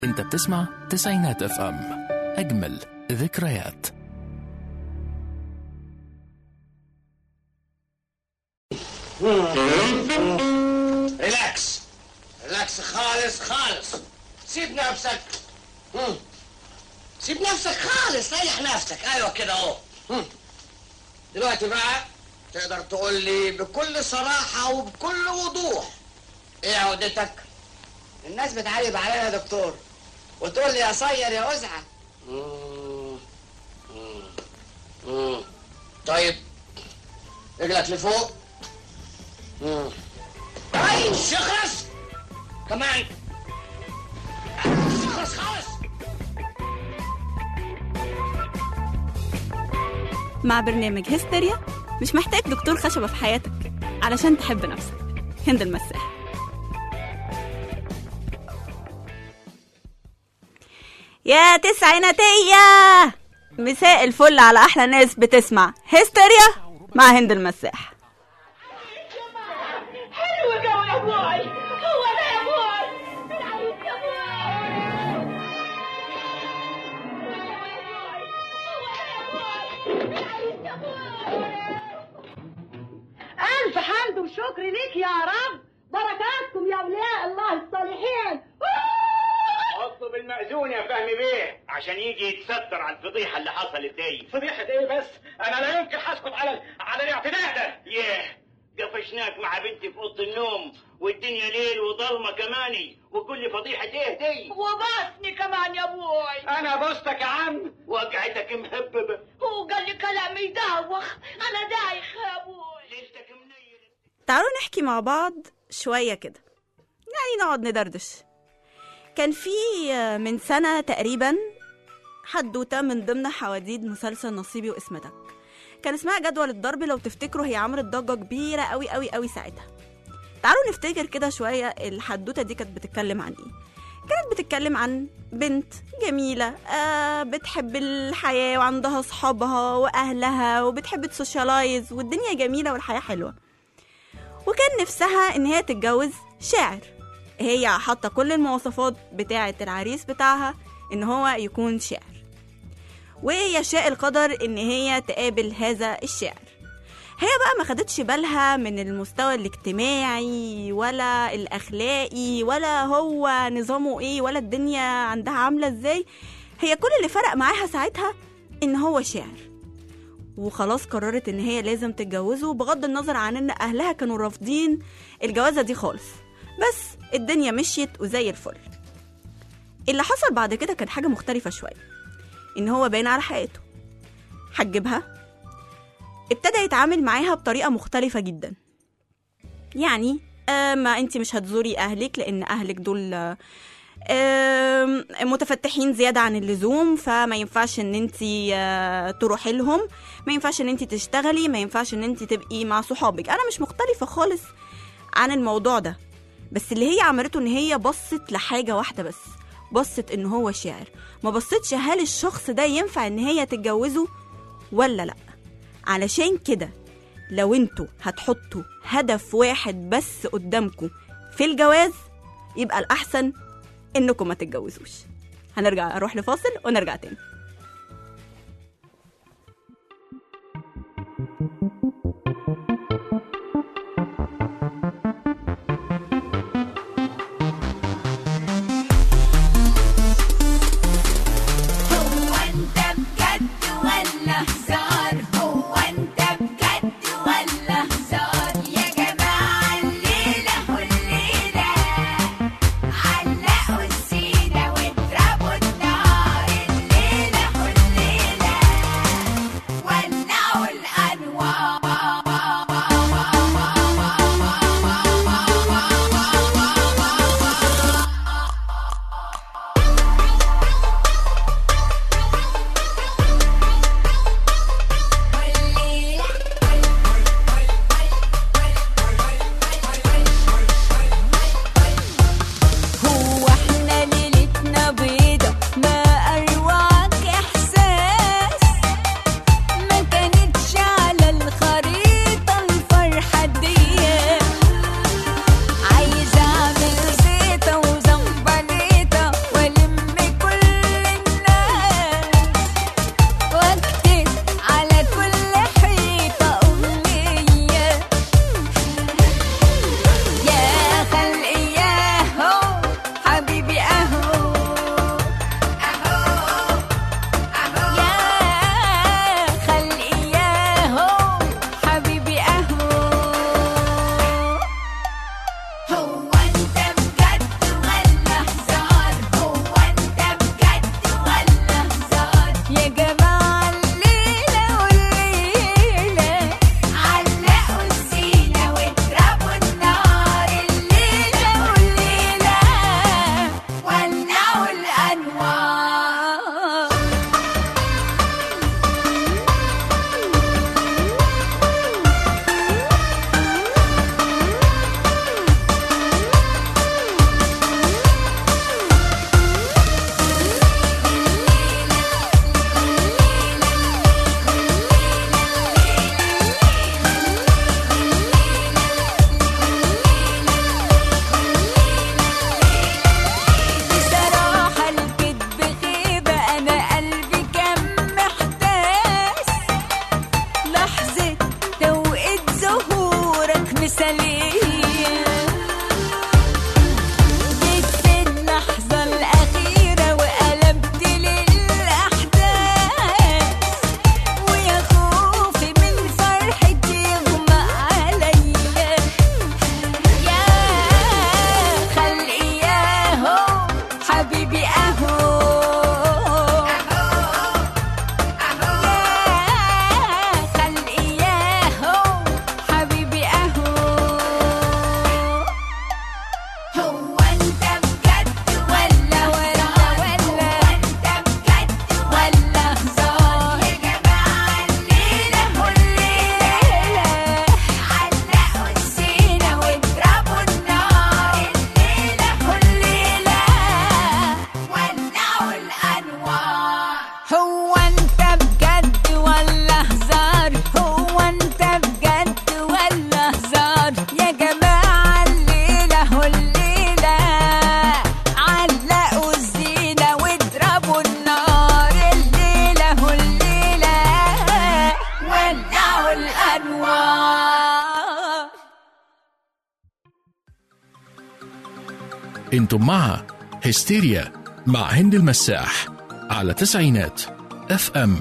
انت بتسمع تسعينات اف ام، اجمل ذكريات. ريلاكس ريلاكس خالص خالص. سيب نفسك. سيب نفسك خالص، ريح نفسك. ايوه كده اهو. دلوقتي بقى تقدر تقول لي بكل صراحة وبكل وضوح ايه عقدتك؟ الناس بتعيب علينا يا دكتور وتقول لي يا صير يا أزعة. طيب رجلك لفوق. اي شخص كمان. شخص خالص. مع برنامج هستيريا مش محتاج دكتور خشبة في حياتك علشان تحب نفسك. هند المساح. يا تسعيناتية، مساء الفل على أحلى ناس بتسمع هستيريا مع هند المساح. حلو جو يا بوي، هو ده يا بوي. العيد يا بوي. ألف حمد وشكر ليك يا رب. بركاتكم يا أولياء الله الصالحين. اطلب المأذون يا فهمي بيه عشان يجي يتستر على الفضيحة اللي حصلت دي. فضيحة ايه بس؟ انا لا يمكن هسكت على الاعتداء ده. قفشناك مع بنتي في اوضه النوم والدنيا ليل وضلمه كماني، وكل فضيحة ايه دي؟ وباسني كمان يا بوي. انا بوستك يا عم. وقعتك مهببة. هو قال لي كلام يدوخ، انا دايخ يا بوي. ليلتك منيل. تعالوا نحكي مع بعض شوية كده، يعني نقعد ندردش. كان في من سنة تقريبا حدوتة من ضمن حواديت مسلسل نصيبي واسمتك، كان اسمها جدول الضرب. لو تفتكروا هي عملت ضجة كبيرة قوي قوي قوي ساعتها. تعالوا نفتكر كده شوية الحدوتة دي كانت بتتكلم عن ايه. كانت بتتكلم عن بنت جميلة بتحب الحياة وعندها صحابها وأهلها وبتحب تسوشيالايز والدنيا جميلة والحياة حلوة، وكان نفسها ان هي تتجوز شاعر. هي حاطة كل المواصفات بتاعة العريس بتاعها ان هو يكون شاعر، ويشاء القدر ان هي تقابل هذا الشاعر. هي بقى ما خدتش بالها من المستوى الاجتماعي ولا الاخلاقي ولا هو نظامه ايه ولا الدنيا عندها عاملة ازاي. هي كل اللي فرق معاها ساعتها ان هو شاعر، وخلاص قررت ان هي لازم تتجوزه، بغض النظر عن ان اهلها كانوا رافضين الجوازة دي خالص. بس الدنيا مشيت وزي الفل. اللي حصل بعد كده كان حاجة مختلفة شوية، ان هو باين على حقيقته. حجبها، ابتدى يتعامل معاها بطريقة مختلفة جدا. يعني ما انتي مش هتزوري اهلك لان اهلك دول متفتحين زيادة عن اللزوم، فما ينفعش ان انتي تروحي لهم، ما ينفعش ان انتي تشتغلي، ما ينفعش ان انتي تبقي مع صحابك. انا مش مختلفة خالص عن الموضوع ده، بس اللي هي عملته ان هي بصت لحاجة واحدة بس، بصت ان هو شاعر، ما بصتش هل الشخص ده ينفع ان هي تتجوزه ولا لا. علشان كده لو انتوا هتحطوا هدف واحد بس قدامكم في الجواز، يبقى الأحسن انكم ما تتجوزوش. هنرجع اروح لفاصل ونرجع تاني. علقوا السيدة واضربوا النار الليلة. انتم مع هستيريا مع هند المساح على تسعينات اف ام.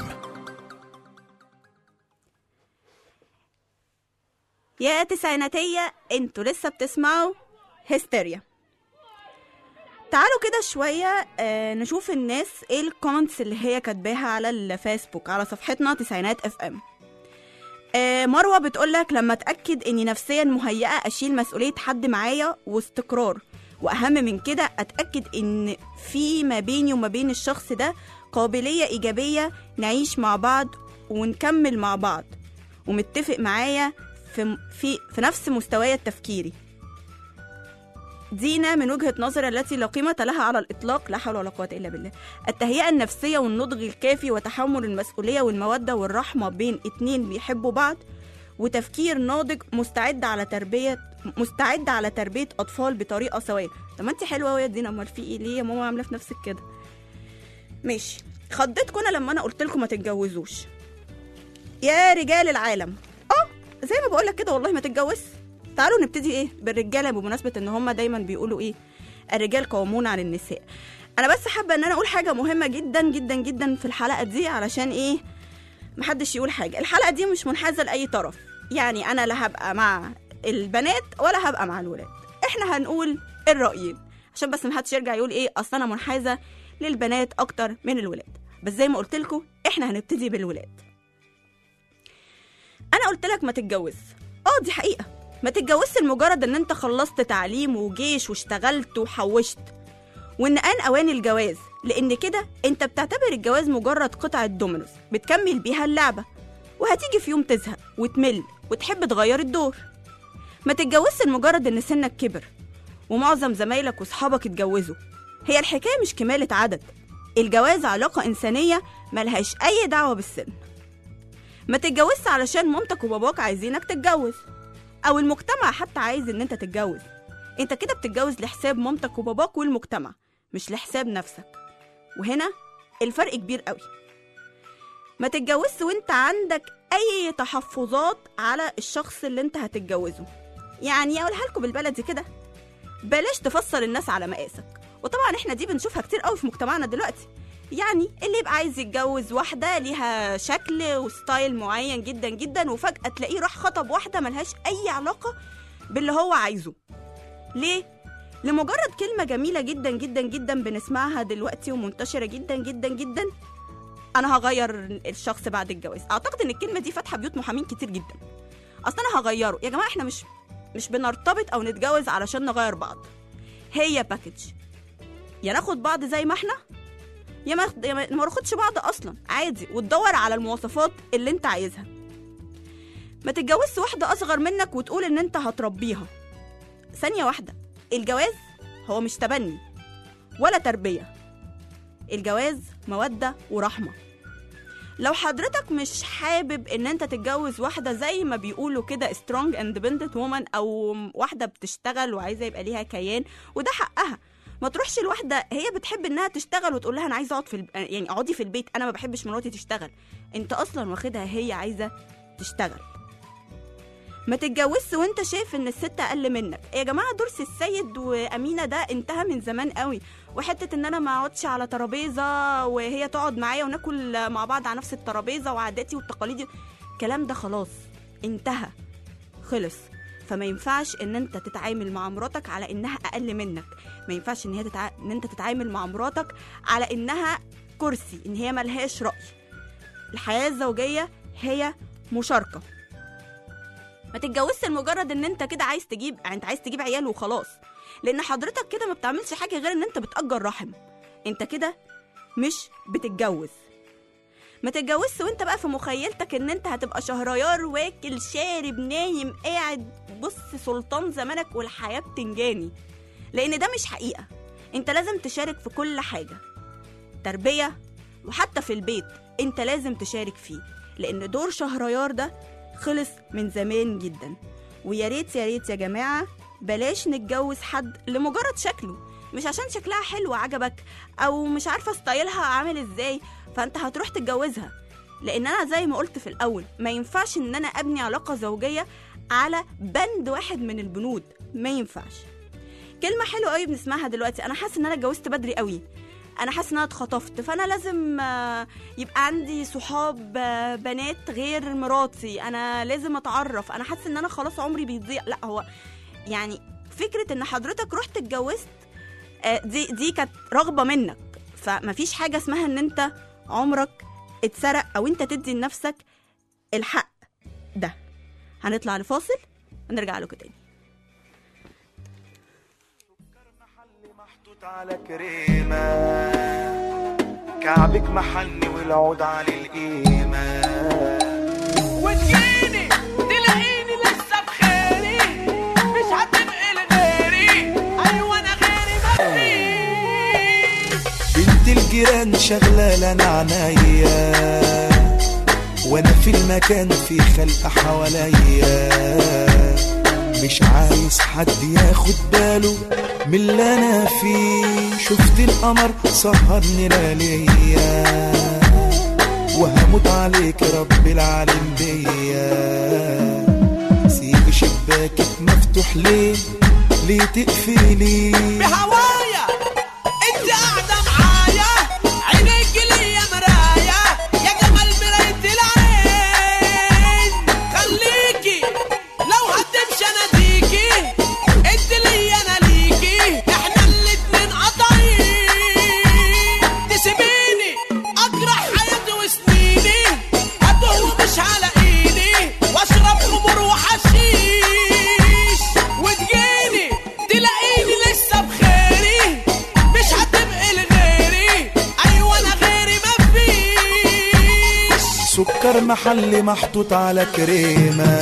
يا تسعيناتية، انتوا لسه بتسمعوا هستيريا. تعالوا كده شوية نشوف الناس ايه الكومنتس اللي هي كاتباها على الفيسبوك على صفحتنا تسعينات اف ام. مروة بتقولك لما اتأكد اني نفسيا مهيئة اشيل مسؤولية حد معايا واستقرار، واهم من كده اتأكد ان في ما بيني وما بين الشخص ده قابلية ايجابية نعيش مع بعض ونكمل مع بعض، ومتفق معايا في نفس مستواي التفكيري. دينا من وجهة نظر التي لا قيمة لها على الإطلاق، لا حول ولا قوة إلا بالله. التهيئة النفسية والنضج الكافي وتحمل المسؤولية والمودة والرحمة بين اتنين بيحبوا بعض، وتفكير ناضج مستعد على تربية أطفال بطريقة سوية. طب ما انت حلوة يا دينا، امال في ايه؟ ليه يا ماما عاملة في نفسك كده؟ ماشي. خضتكم انا لما انا قلت لكم ما تتجوزوش يا رجال العالم. زي ما بقولك كده والله ما تتجوز. تعالوا نبتدي ايه بالرجاله، بمناسبه ان هم دايما بيقولوا ايه الرجال قوامون على النساء. انا بس حابه ان انا اقول حاجه مهمه جدا جدا جدا في الحلقه دي، علشان ايه محدش يقول حاجه. الحلقه دي مش منحازه لاي طرف، يعني انا لا هبقى مع البنات ولا هبقى مع الولاد، احنا هنقول الرايين عشان بس محدش يرجع يقول ايه اصلا انا منحازه للبنات اكتر من الولاد. بس زي ما قلت لكم احنا هنبتدي بالولاد. انا قلت لك ما تتجوز، دي حقيقه. ما تتجوزش لمجرد ان انت خلصت تعليم وجيش واشتغلت وحوشت وان اوان الجواز، لان كده انت بتعتبر الجواز مجرد قطعه دومينوز بتكمل بيها اللعبه، وهتيجي في يوم تزهق وتمل وتحب تغير الدور. ما تتجوزش لمجرد ان سنك كبر ومعظم زمايلك واصحابك اتجوزوا. هي الحكايه مش كماله عدد، الجواز علاقه انسانيه ملهاش اي دعوه بالسن. ما تتجوزش علشان مامتك وباباك عايزينك تتجوز، او المجتمع حتى عايز ان انت تتجوز. انت كده بتتجوز لحساب مامتك وباباك والمجتمع، مش لحساب نفسك، وهنا الفرق كبير قوي. ما تتجوزش وانت عندك اي تحفظات على الشخص اللي انت هتتجوزه. يعني اقولها لكم بالبلدي كده، بلاش تفصل الناس على مقاسك. وطبعا احنا دي بنشوفها كتير قوي في مجتمعنا دلوقتي، يعني اللي يبقى عايز يتجوز واحدة ليها شكل وستايل معين جدا جدا، وفجأة تلاقيه راح خطب واحدة ملهاش أي علاقة باللي هو عايزه. ليه؟ لمجرد كلمة جميلة جدا جدا جدا بنسمعها دلوقتي ومنتشرة جدا جدا جدا، أنا هغير الشخص بعد الجواز. أعتقد إن الكلمة دي فاتحة بيوت محامين كتير جدا. أصلا أنا هغيره. يا جماعة إحنا مش بنرتبط أو نتجوز علشان نغير بعض، هي باكج. يا ناخد بعض زي ما إحنا، يا ما ناخدش بعض اصلا عادي، وتدور على المواصفات اللي انت عايزها. ما تتجوزش واحده اصغر منك وتقول ان انت هتربيها. ثانيه واحده، الجواز هو مش تبني ولا تربيه، الجواز موده ورحمه. لو حضرتك مش حابب ان انت تتجوز واحده زي ما بيقولوا كده strong independent woman، او واحده بتشتغل وعايزه يبقى ليها كيان، وده حقها، ما تروحش الواحده هي بتحب انها تشتغل وتقول لها انا عايزه اقعد يعني اقعدي في البيت، انا ما بحبش مراتي تشتغل. انت اصلا واخدها هي عايزه تشتغل. ما تتجوزش وانت شايف ان الست اقل منك. يا جماعه درس السيد وامينه ده انتهى من زمان قوي، وحته ان انا ما اقعدش على ترابيزه وهي تقعد معايا وناكل مع بعض على نفس الترابيزه وعاداتي والتقاليد، الكلام ده خلاص انتهى خلص. فما ينفعش ان انت تتعامل مع مراتك على انها اقل منك، ما ينفعش ان انت تتعامل مع مراتك على انها كرسي، ان هي ملهاش رأي. الحياة الزوجية هي مشاركة. ما تتجوزش لمجرد ان انت كده عايز تجيب عيال وخلاص، لان حضرتك كده ما بتعملش حاجة غير ان انت بتأجر رحم، انت كده مش بتتجوز. ما تتجوزش وانت بقى في مخيلتك ان انت هتبقى شهريار واكل شارب نايم قاعد بص سلطان زمانك والحياة بتنجاني، لان ده مش حقيقة. انت لازم تشارك في كل حاجة، تربية وحتى في البيت انت لازم تشارك فيه، لان دور شهريار ده خلص من زمان جدا. ويا ريت يا ريت يا جماعة بلاش نتجوز حد لمجرد شكله، مش عشان شكلها حلو عجبك او مش عارفة ستايلها عامل ازاي فانت هتروح تتجوزها. لان انا زي ما قلت في الاول ما ينفعش ان انا ابني علاقة زوجية على بند واحد من البنود، ما ينفعش. كلمة حلوة قوي بنسمعها دلوقتي، انا حاسة ان انا اتجوزت بدري قوي، انا حاسة ان انا اتخطفت، فانا لازم يبقى عندي صحاب بنات غير مراتي، انا لازم اتعرف، انا حاسة ان انا خلاص عمري بيضيع. لا، هو يعني فكرة ان حضرتك رحت اتجوزت دي كانت رغبة منك، فمفيش حاجة اسمها ان انت عمرك اتسرق او انت تدي لنفسك الحق ده. هنطلع لفاصل ونرجع لكم تاني. محطوط على كريمة، كعبك محني والعود على القيمة، وتجيني تلاقيني لسه بخيري، مش هتبقى لغيري، ايوه انا غيري مفيش. بنت الجيران شغلة لنا عنايا، وانا في المكان في خلق حواليا، مش عايز حد ياخد باله من اللي انا فيه. شفت القمر سهرني لياليا، وهموت عليك رب العالم بيا. سيب شباكك مفتوح ليه تقفلي بهوايا انت قاعدة معايا، عينيك ليا مرايا، يا جمال مراية العين. خليكي لو هتمشي اناديكي، انت ليا انا ليكي، احنا الاتنين قطعين. تسيبيني اجرح حياتي وسنيني، هتوه مش على ايدي، واشرب خمور وحشيش. وتجيني تلاقيني لسه بخيري، مش هتبقى لغيري، ايوه انا غيري مفيش. سكر محلي محطوط على كريمة،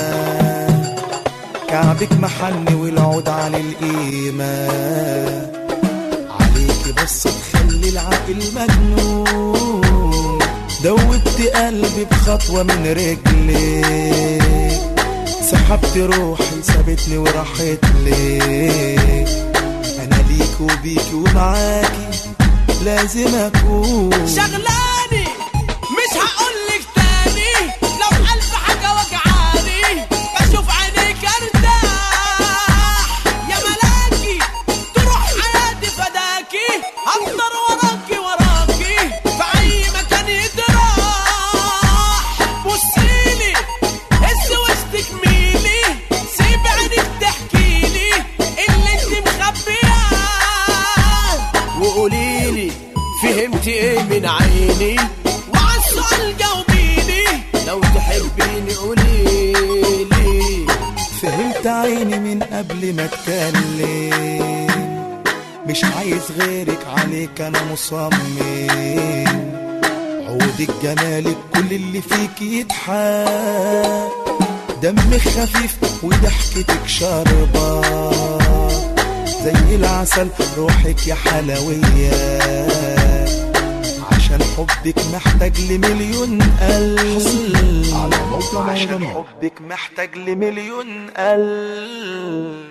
كعبك محني والعود على القيمة، عليكي بس تخلي العقل مجنون. دوبت قلبي بخطوة من رجلك، سحبت روحي سابتني وراحت لك. انا ليك وبيك ومعاكي لازم اكون. شغلاني مش هقولك تاني، لو ألف حاجة وجعاني بشوف عينيك ارتاح. يا ملاكي تروح حياتي فداكي، هفضل وراكي في اي مكان يتراح. بصيلي هز وشك ميلي، سيب عينك تحكيلي اللي انت مخبياه، وقوليلي فهمتي ايه من عيني، وعلى السؤال جاوبيني، لو تحبيني قوليلي. فهمت عيني من قبل ما اتكلم، مش عايز غيرك عليك انا مصمم. عودك جمالك كل اللي فيك يضحك، دمك خفيف وضحكتك شاربة زي العسل، روحك يا حلوية. عشان حبك محتاج لمليون قلب، عشان حبك محتاج لمليون قلب.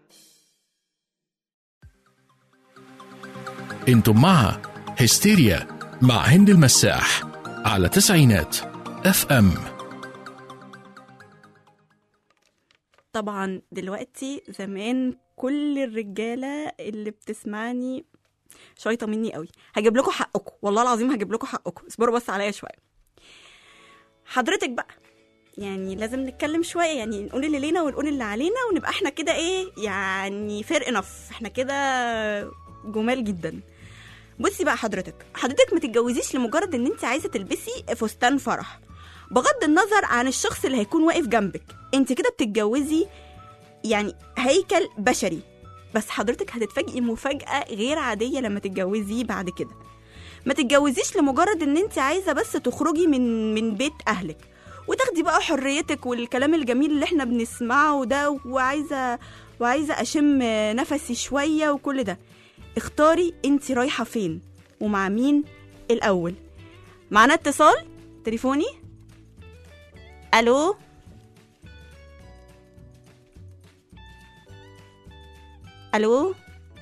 انتم مع هستيريا مع هند المساح على تسعينات FM. طبعا دلوقتي زمان كل الرجالة اللي بتسمعني شايطة مني قوي، هجيب لكم حقكم، والله العظيم هجيب لكم حقكم، اصبروا بس عليا شوية. حضرتك بقى يعني لازم نتكلم شويه، يعني نقول اللي لينا ونقول اللي علينا، ونبقى احنا كده ايه يعني فير انف، احنا كده جمال جدا. بصي بقى حضرتك ما تتجوزيش لمجرد ان انت عايزه تلبسي فستان فرح، بغض النظر عن الشخص اللي هيكون واقف جنبك. انت كده بتتجوزي يعني هيكل بشري، بس حضرتك هتتفاجئي مفاجأة غير عادية لما تتجوزيه بعد كده. ما تتجوزيش لمجرد ان انت عايزة بس تخرجي من بيت اهلك وتاخدي بقى حريتك والكلام الجميل اللي احنا بنسمعه ده، وعايزة اشم نفسي شوية وكل ده. اختاري انت رايحة فين ومع مين الاول. معنا اتصال تليفوني. الو الو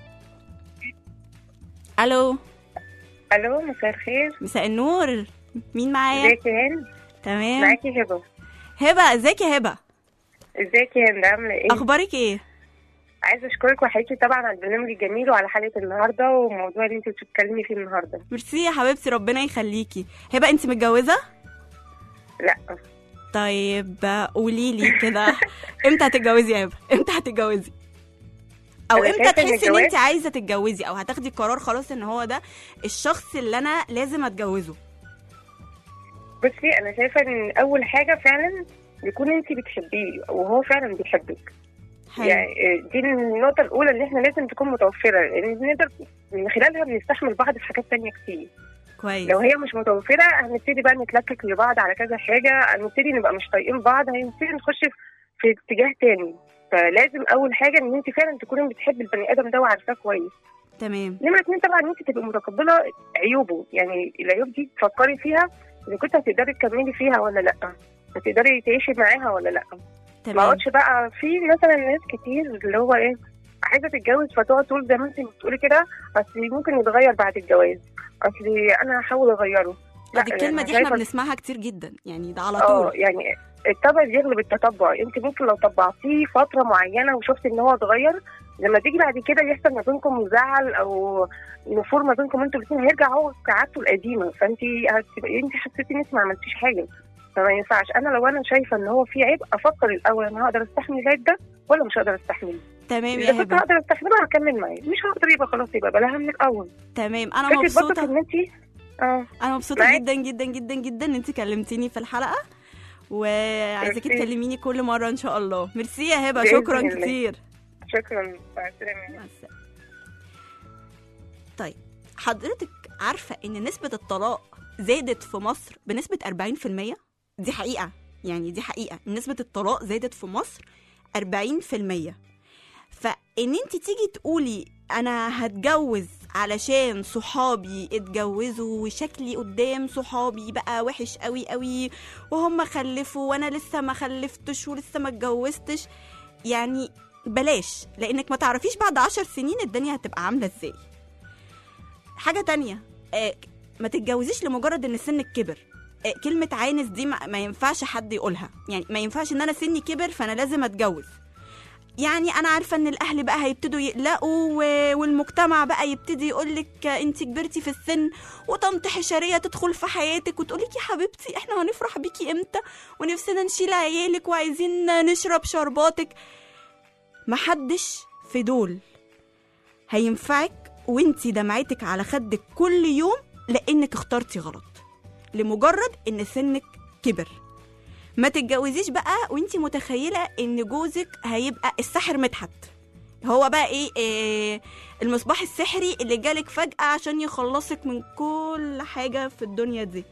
الو الو، مساء الخير. مساء النور، مين معايا؟ ازيك يا هند؟ تمام. معاكي هبه. هبه، ازيك يا هبه؟ ازيك يا هند، عامله ايه؟ اخبارك ايه؟ عايزه اشكرك واحييكي طبعا على البرنامج الجميل وعلى حلقه النهارده والموضوع اللي انت بتتكلمي فيه النهارده. ميرسي يا حبيبتي، ربنا يخليكي. هبه انت متجوزه؟ لا. طيب قولي لي كده امتى هتتجوزي يا هبه؟ امتى هتتجوزي؟ او امتى تحسي ان انت عايزه تتجوزي، او هتاخدي قرار خلاص ان هو ده الشخص اللي انا لازم اتجوزه؟ بصي، انا شايفه ان اول حاجه فعلا يكون انت بتحبيه وهو فعلا بيحبك. يعني دي النقطه الاولى اللي احنا لازم تكون متوفره، لان نقدر من خلالها بنستحمل بعض في حاجات تانية كتير. كويس. لو هي مش متوفره هنبتدي بقى نتلكك لبعض على كذا حاجه، هنبتدي نبقى مش طايقين بعض، هنبتدي نخش في اتجاه تاني. فلازم اول حاجه ان انت فعلا تكوني بتحبي البني ادم ده وعارفاه كويس. تمام. نمره 2 طبعا انت تبقي متقبله عيوبه، يعني العيوب دي تفكري فيها اذا كنت هتقدري تكملي فيها ولا لا، هتقدري تعيشي معاها ولا لا. تمام. ما اقعدش بقى في مثلا ناس كتير اللي هو ايه عايزه تتجوز فتقعد تقول زي ما انت بتقولي كده اصل ممكن يتغير بعد الجواز، اصل انا هحاول اغيره. لا دي الكلمه دي احنا بنسمعها كتير جدا، يعني ده على طول. يعني الطبع بيغلب التطبع. انت ممكن لو طبعتيه فتره معينه وشفت ان هو اتغير، لما تيجي بعد كده يحصل ما بينكم زعل او نفور ما بينكم انتوا الاثنين، هيرجع هو كعادته القديمه، فانت انت حسيتي انك ما عملتيش حاجه. فما ينفعش. لو انا شايفه ان هو في عيب افكر الاول انا هقدر استحمل العيب ده ولا مش هقدر استحمله. تمام يا هبه. اذا كنت هقدر استحمله هكمل معاه، مش هقدر يبقى خلاص يبقى بلاها من الاول. تمام. انا مبسوطه ان انت انا مبسوطه جدا جدا جدا جدا ان انت كلمتيني في الحلقه، وعايزاكي تكلميني كل مره ان شاء الله. ميرسي يا هبه، شكرا كتير. شكرا. مع السلامه. طيب حضرتك عارفه ان نسبه الطلاق زادت في مصر بنسبه 40%؟ دي حقيقه، يعني دي حقيقه، نسبه الطلاق زادت في مصر 40%. فان انت تيجي تقولي انا هتجوز علشان صحابي اتجوزوا وشكلي قدام صحابي بقى وحش قوي قوي وهم خلفوا وانا لسه ما خلفتش ولسه ما اتجوزتش، يعني بلاش، لانك ما تعرفيش بعد 10 سنين الدنيا هتبقى عامله ازاي. حاجه تانية، ما تتجوزيش لمجرد ان سنك كبر. كلمه عانس دي ما ينفعش حد يقولها، يعني ما ينفعش ان انا سني كبر فانا لازم اتجوز. يعني انا عارفه ان الاهل بقى هيبتدوا يقلقوا والمجتمع بقى يبتدي يقولك انت كبرتي في السن، وطنط حشريه تدخل في حياتك وتقولك يا حبيبتي احنا هنفرح بيكي امتى ونفسنا نشيل عيالك وعايزين نشرب شرباتك. محدش في دول هينفعك وانتي دمعتك على خدك كل يوم لانك اخترتي غلط لمجرد ان سنك كبر. ما تتجوزيش بقى وانتي متخيله ان جوزك هيبقى الساحر مدحت، هو بقى ايه المصباح السحري اللي جالك فجأة عشان يخلصك من كل حاجه في الدنيا دي.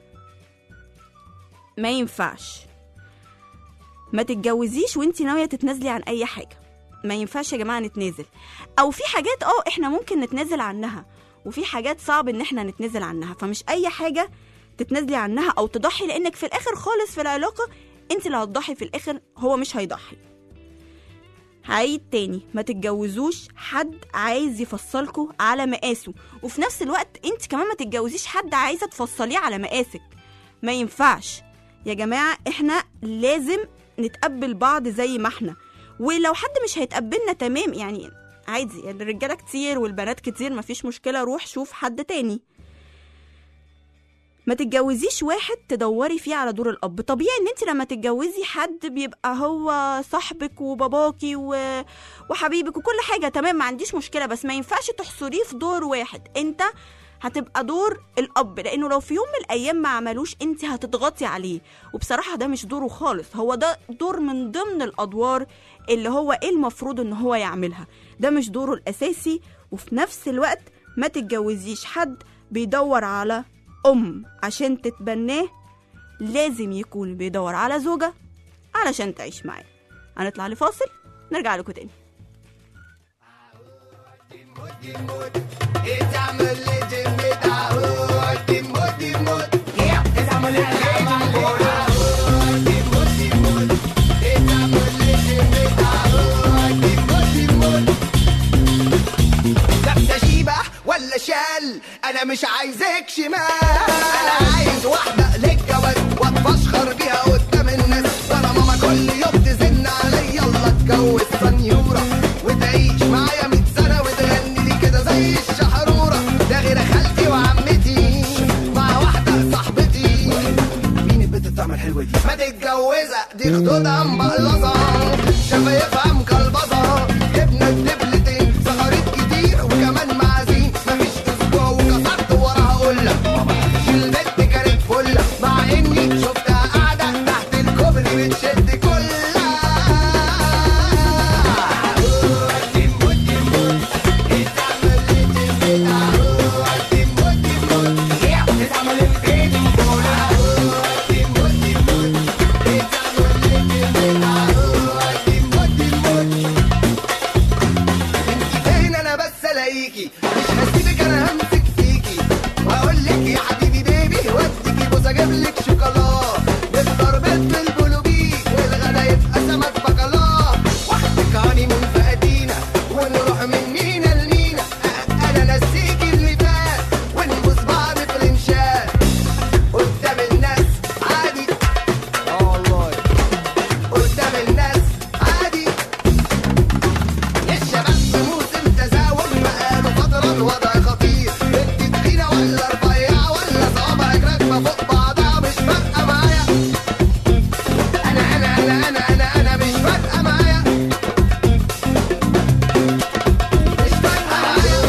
ما ينفعش. ما تتجوزيش وانتي ناويه تتنازلي عن اي حاجه. ما ينفعش يا جماعه نتنازل، او في حاجات احنا ممكن نتنازل عنها وفي حاجات صعب ان احنا نتنازل عنها، فمش اي حاجه تتنازلي عنها او تضحي، لانك في الاخر خالص في العلاقه انت اللي هتضحي في الاخر، هو مش هيضحي. هعيد تاني، ما تتجوزوش حد عايز يفصلكوا على مقاسه، وفي نفس الوقت انت كمان ما تتجوزيش حد عايزه تفصليه على مقاسك. ما ينفعش يا جماعه، احنا لازم نتقبل بعض زي ما احنا، ولو حد مش هيتقبلنا تمام يعني عادي، يعني الرجاله كتير والبنات كتير، مفيش مشكله، روح شوف حد تاني. ما تتجوزيش واحد تدوري فيه على دور الأب. طبيعي ان انت لما تتجوزي حد بيبقى هو صاحبك وباباكي وحبيبك وكل حاجة تمام، ما عنديش مشكلة، بس ما ينفعش تحصريه في دور واحد. انت هتبقى دور الأب، لأنه لو في يوم من الأيام ما عملوش انت هتضغطي عليه، وبصراحة ده مش دوره خالص. هو ده دور من ضمن الأدوار اللي هو ايه المفروض ان هو يعملها، ده مش دوره الأساسي. وفي نفس الوقت ما تتجوزيش حد بيدور على عشان تتبناه، لازم يكون بيدور على زوجة علشان تعيش معاه. هنطلع لفاصل نرجع لكم تاني. ولا شال، انا مش عايزك شمال، انا عايز واحده للجواز واتفشخر بيها قدام الناس، وانا ماما كل يوم تزن عليا يلا اتجوز سنيوره وتعيش معايا 100 سنه وتغني لي كده زي الشحروره. ده غير خالتي وعمتي مع واحده صاحبتي. مين البنت الطعمه الحلوه دي؟ ما تتجوزها دي خدودها مبلظه، شفايفها مكلبظه، ابنك دبلتين صغاريت كتير وكمان معازيم. البنت كانت فلة مع اني شفتها قاعدة تحت الكوبري بتشد كلها. فين انا بس الاقيكي مش هسيبك، انا همسك فيكي واقول لك يا حبيبي بيبي وديكي بوس اجيب لك شوكولا، نفطر بيض بالبلوبيك والغدا يبقى سمك بكالاه، واخدك هاني من فقدينا ونروح من مينا لمينا. انا نسيكي اللي فات ونبوس بعض في الانشاء قدام الناس عادي. والله قدام الناس عادي. الشباب في موسم تزاوج بقاله فتره الوضع خطير، انت تخينه ولا رفيعه ولا صوابعك راكبه فوق بعضها مش فارقه معايا. انا مش فارقه معايا، مش فارقه معايا.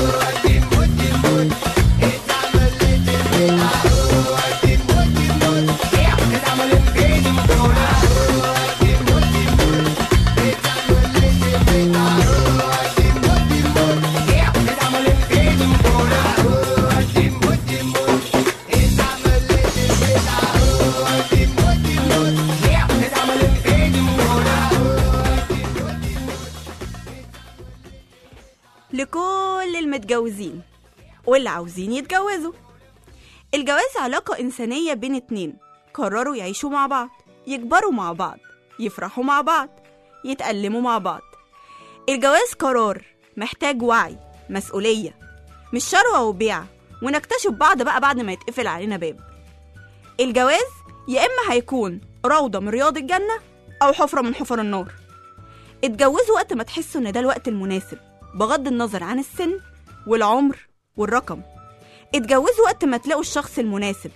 لكل المتجوزين واللي عاوزين يتجوزوا، الجواز علاقة إنسانية بين اتنين قرروا يعيشوا مع بعض، يكبروا مع بعض، يفرحوا مع بعض، يتألموا مع بعض. الجواز قرار محتاج وعي، مسؤولية، مش شروة وبيع ونكتشف بعض بقى بعد ما يتقفل علينا باب. الجواز يا إما هيكون روضة من رياض الجنة أو حفرة من حفر النار. اتجوزوا وقت ما تحسوا إن ده الوقت المناسب بغض النظر عن السن والعمر والرقم. اتجوزوا وقت ما تلاقوا الشخص المناسب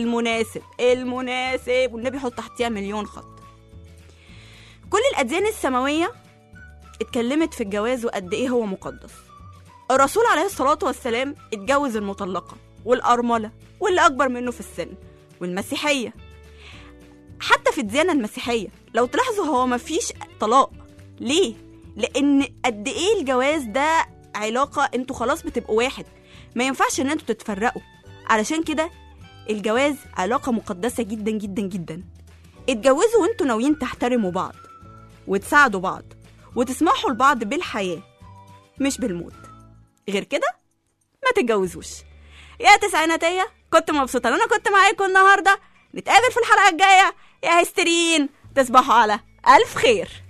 والنبي حط تحتيها مليون خط. كل الأديان السماوية اتكلمت في الجواز وقد ايه هو مقدس. الرسول عليه الصلاة والسلام اتجوز المطلقة والأرملة واللي أكبر منه في السن. والمسيحية حتى في الديانة المسيحية لو تلاحظوا هو مفيش طلاق. ليه؟ لأن قد ايه الجواز ده علاقة انتوا خلاص بتبقوا واحد، ما ينفعش ان انتوا تتفرقوا. علشان كده الجواز علاقة مقدسة جدا جدا جدا. اتجوزوا وانتوا ناويين تحترموا بعض وتساعدوا بعض وتسمحوا لبعض بالحياة مش بالموت. غير كده ما تتجوزوش. يا تسعيناتية كنت مبسوطة انا كنت معاكم النهاردة. نتقابل في الحلقة الجاية يا هسترين. تصبحوا على ألف خير.